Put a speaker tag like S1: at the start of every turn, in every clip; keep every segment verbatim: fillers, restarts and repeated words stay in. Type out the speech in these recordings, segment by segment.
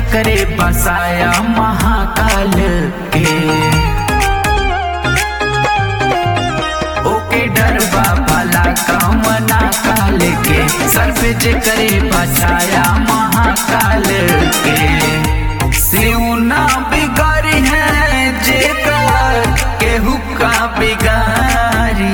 S1: करे बसाया महाकाल के। ओके डरबा भला कामना काल के, सर पे जे करे बसाया महाकाल के। सिउना बिगारी है जेकर केहू का बिगारी,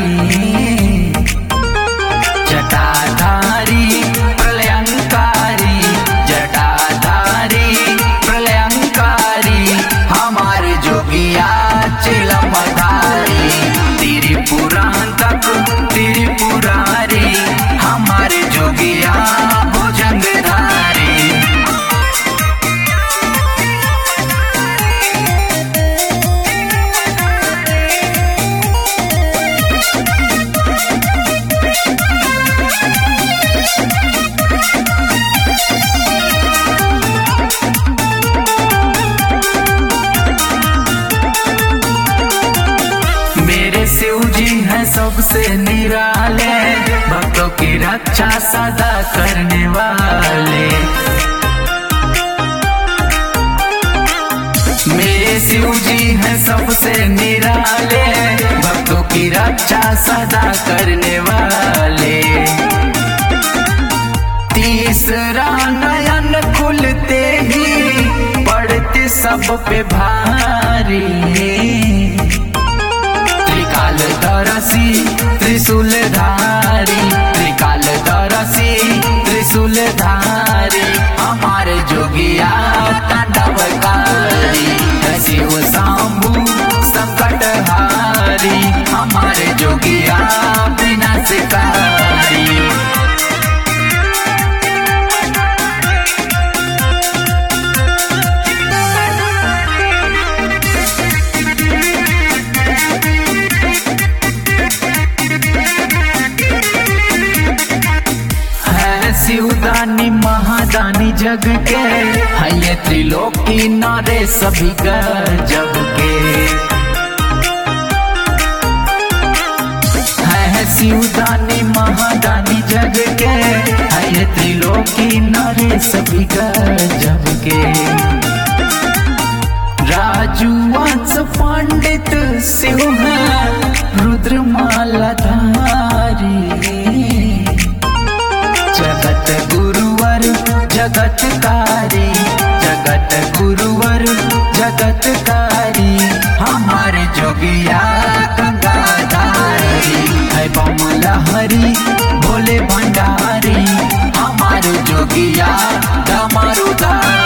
S1: जटाधारी प्रलयंकारी, जटाधारी प्रलयंकारी, हमारे जोगिया चिलमधारी। तेरी पुराण तक तेरी पुरारी, हमारे जोगिया भुजंगधारी। शिव जी है सबसे निराले, भक्तों की रक्षा सदा करने वाले। मेरे शिव जी है सबसे निराले, भक्तों की रक्षा सदा करने वाले। तीसरा नयन खुलते ही पड़ते सब पे भारी, त्रिकाल दरसी त्रिशूल धारी, त्रिकाल दरसी त्रिशूल धारी, हमारे जोगिया तांडवकारी। शिव शंभु संकट हारी, हमारे जोगिया विनाशकारी। शिवदानी महादानी जग के, है ये त्रिलोकी नारे सभी गजब के। है शिवदानी महादानी जग के, है ये त्रिलोकी नारे सभी गजब के। राजू वंश पंडित शिव है रुद्रमाला धारी, जगत गुरुवर जगतकारी, जगत गुरुवर जगतकारी, हमारे जोगिया गंगाधारी। है बमलहरी भोले भंडारी, हमारे जोगिया डमरुधारी।